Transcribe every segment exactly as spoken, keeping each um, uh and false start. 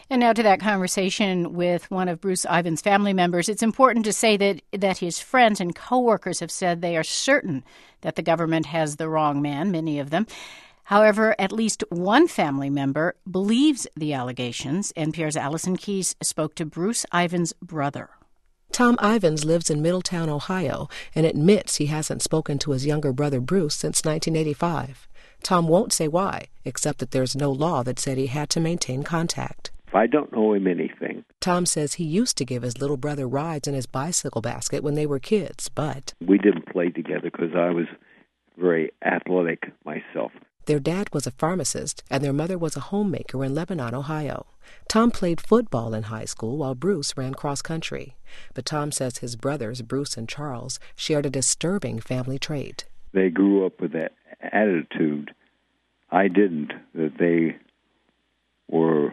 And now to that conversation with one of Bruce Ivan's family members. It's important to say that, that his friends and coworkers have said they are certain that the government has the wrong man, many of them. However, at least one family member believes the allegations. N P R's Allison Keyes spoke to Bruce Ivan's brother. Tom Ivans lives in Middletown, Ohio, and admits he hasn't spoken to his younger brother Bruce since nineteen eighty-five. Tom won't say why, except that there's no law that said he had to maintain contact. I don't owe him anything. Tom says he used to give his little brother rides in his bicycle basket when they were kids, but we didn't play together because I was very athletic myself. Their dad was a pharmacist, and their mother was a homemaker in Lebanon, Ohio. Tom played football in high school while Bruce ran cross-country. But Tom says his brothers, Bruce and Charles, shared a disturbing family trait. They grew up with that attitude. I didn't, that they were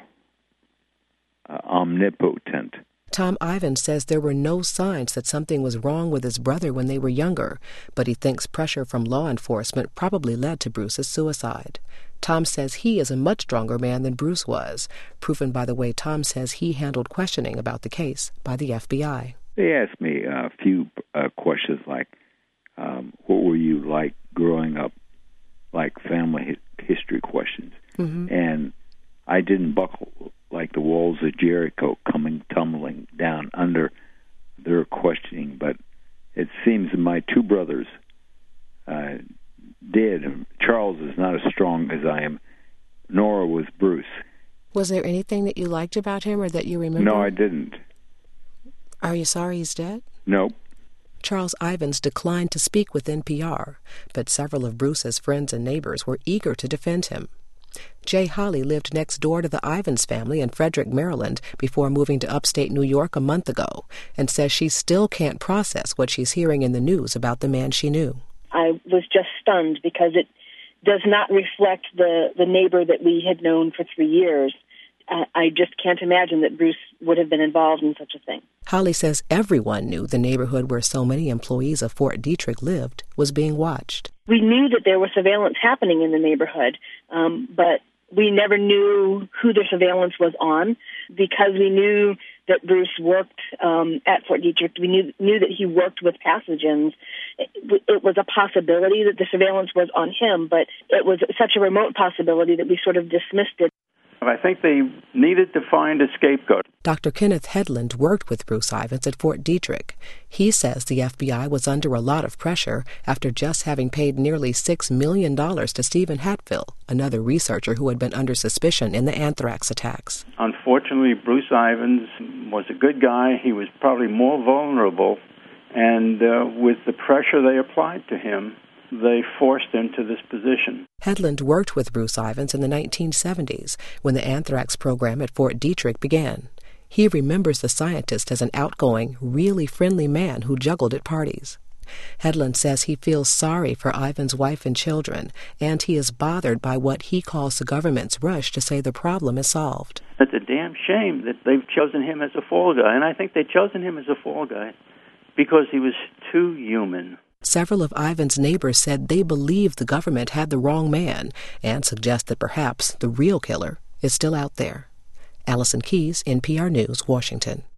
uh, omnipotent. Tom Ivans says there were no signs that something was wrong with his brother when they were younger, but he thinks pressure from law enforcement probably led to Bruce's suicide. Tom says he is a much stronger man than Bruce was, proven by the way Tom says he handled questioning about the case by the F B I. They asked me a few uh, questions like, um, what were you like growing up, like family history questions. Mm-hmm. And I didn't buckle like the walls of Jericho coming tumbling down under their questioning, but it seems that my two brothers uh, did. Charles is not as strong as I am, nor was Bruce. Was there anything that you liked about him or that you remember? No, I didn't. Are you sorry he's dead? No. Charles Ivans declined to speak with N P R, but several of Bruce's friends and neighbors were eager to defend him. Jay Holly lived next door to the Ivans family in Frederick, Maryland, before moving to upstate New York a month ago, and says she still can't process what she's hearing in the news about the man she knew. I was just stunned because it does not reflect the, the neighbor that we had known for three years. Uh, I just can't imagine that Bruce would have been involved in such a thing. Holly says everyone knew the neighborhood where so many employees of Fort Detrick lived was being watched. We knew that there was surveillance happening in the neighborhood, um, but we never knew who the surveillance was on because we knew that Bruce worked um, at Fort Detrick. We knew knew that he worked with pathogens. It, it was a possibility that the surveillance was on him, but it was such a remote possibility that we sort of dismissed it. I think they needed to find a scapegoat. Doctor Kenneth Headland worked with Bruce Ivans at Fort Detrick. He says the F B I was under a lot of pressure after just having paid nearly six million dollars to Stephen Hatfill, another researcher who had been under suspicion in the anthrax attacks. Unfortunately, Bruce Ivans was a good guy. He was probably more vulnerable, and uh, with the pressure they applied to him, they forced him to this position. Headland worked with Bruce Ivans in the nineteen seventies when the anthrax program at Fort Detrick began. He remembers the scientist as an outgoing, really friendly man who juggled at parties. Headland says he feels sorry for Ivans' wife and children, and he is bothered by what he calls the government's rush to say the problem is solved. It's a damn shame that they've chosen him as a fall guy, and I think they've chosen him as a fall guy because he was too human. Several of Ivans' neighbors said they believe the government had the wrong man and suggest that perhaps the real killer is still out there. Allison Keyes, N P R News, Washington.